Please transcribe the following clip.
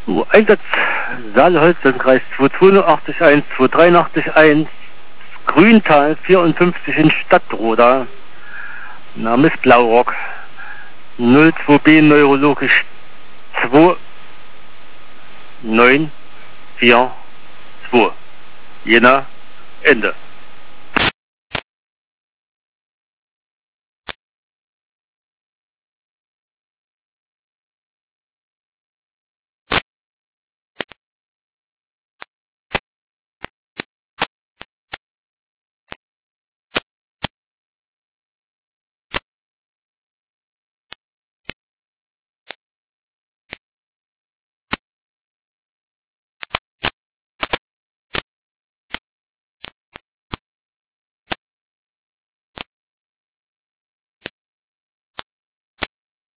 Einsatz Saale-Holz im Kreis 282 283 Grüntal 54 in Stadtroda. Name ist Blaurock. 02B neurologisch 2942. Jena, Ende.